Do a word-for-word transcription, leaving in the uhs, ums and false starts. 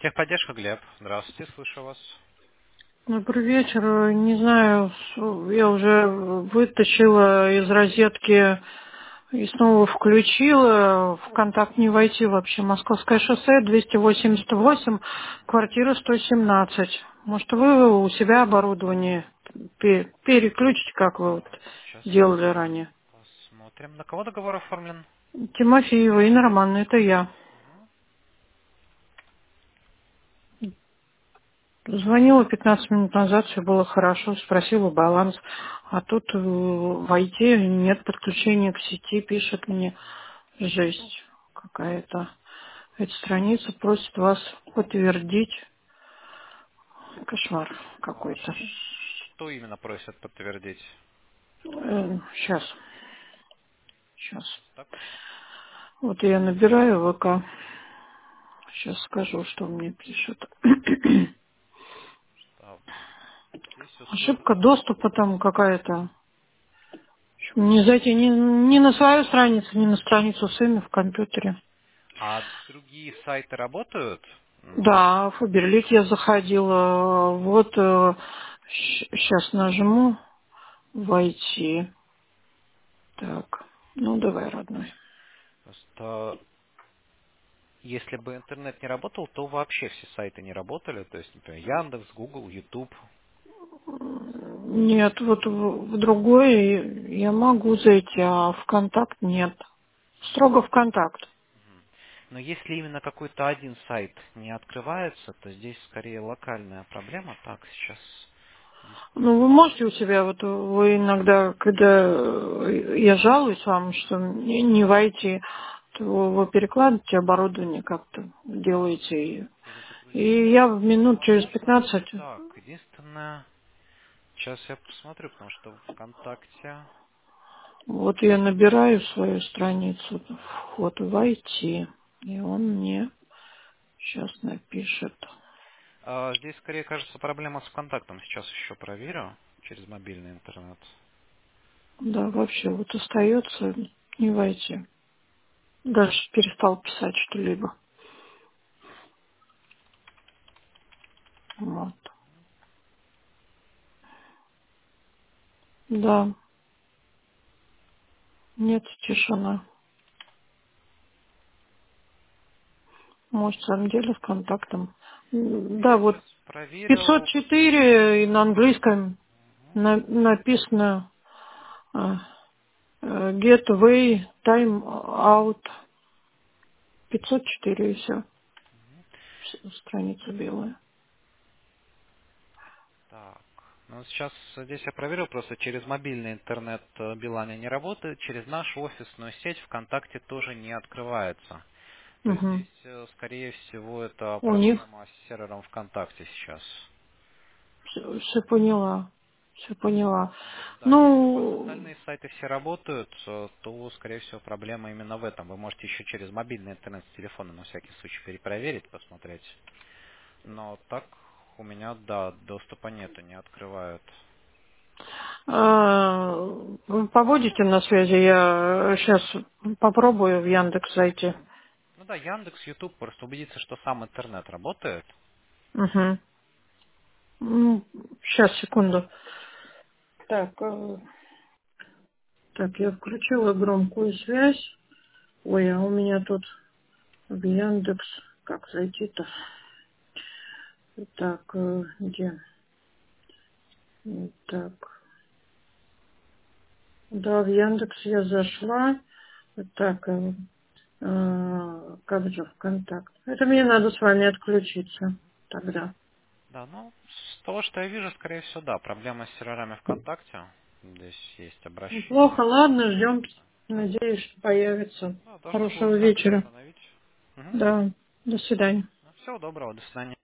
Техподдержка, Глеб. Здравствуйте, слышу вас. Добрый вечер. Не знаю, с- я уже вытащила из розетки и снова включила. В контакт не войти вообще. Московское шоссе, двести восемьдесят восемь, квартира сто семнадцать. Может, вы у себя оборудование пе- переключите, как вы вот А, Сейчас делали ранее? посмотрим. На кого договор оформлен? Тимофеева, Инна Романовна, это я. Звонила пятнадцать минут назад, все было хорошо, спросила баланс. А тут э, войти, нет подключения к сети, пишет мне. Жесть какая-то. Эта страница просит вас подтвердить. Кошмар А какой-то. что именно просят подтвердить? Сейчас, сейчас. Так, Вот я набираю ВК. Сейчас скажу, что мне пишут. а, здесь Ошибка условия. доступа там какая-то. В общем, не зайти ни, ни на свою страницу, ни на страницу сына в компьютере. А другие сайты работают? М, Да, в Фаберлик я заходила. Вот сейчас нажму войти. Так, ну давай, родной. Просто если бы интернет не работал, то вообще все сайты не работали. То есть, например, Яндекс, Google, YouTube. Нет, вот в, в другой я могу зайти, а в контакт нет. Строго в контакт. Но если именно какой-то один сайт не открывается, то здесь скорее локальная проблема. Так, сейчас Ну, вы действительно. можете у себя, вот вы иногда, когда э, я жалуюсь вам, что не, не войти, то вы перекладываете оборудование как-то, делаете. И, Перезагрузить и я в минут через можно и пятнадцать. так. Единственное, сейчас я посмотрю, потому что в ВКонтакте. Вот я набираю свою страницу, вход войти, и он мне сейчас напишет. А, здесь скорее кажется проблема с ВКонтактом. Сейчас еще проверю через мобильный интернет. Да, вообще вот остается не войти. Даже перестал писать что-либо. Вот. Да, нет, тишина. Может, в самом деле с контактом. М, Я Да, вот сейчас проверил. пятьсот четыре и на английском на- написано а, э, Gateway Time Out пятьсот четыре и все. Страница белая. Так. Ну, сейчас здесь я проверил, просто через мобильный интернет э, Билайна не работает, через нашу офисную сеть ВКонтакте тоже не открывается. То есть Угу. здесь, э, скорее всего, это У них проблема с сервером ВКонтакте сейчас. все поняла. Все поняла. Да, если у вас Ну, остальные сайты все работают, э, то, скорее всего, проблема именно в этом. Вы можете еще через мобильный интернет с телефона на всякий случай перепроверить, посмотреть. Но так у меня, да, доступа нету, не открывают. а, вы побудете на связи, я сейчас попробую в Яндекс зайти. Ну да, Яндекс, Ютуб, просто убедиться, что сам интернет работает. Угу. Сейчас, секунду. Так, э, так, я включила громкую связь. Ой, а у меня тут в Яндекс, как зайти-то? Так, э, где? Так, да, в Яндекс я зашла. Так, э, э, как же ВКонтакт? Это мне надо с вами отключиться тогда. Да, ну, с того, что я вижу, скорее всего, да, проблема с серверами ВКонтакте. Здесь есть Плохо, обращение. ладно, ждем. Надеюсь, что появится. Да, должны будут Хорошего завтра вечера. установить. Угу. Да, до свидания. Всего доброго, до свидания.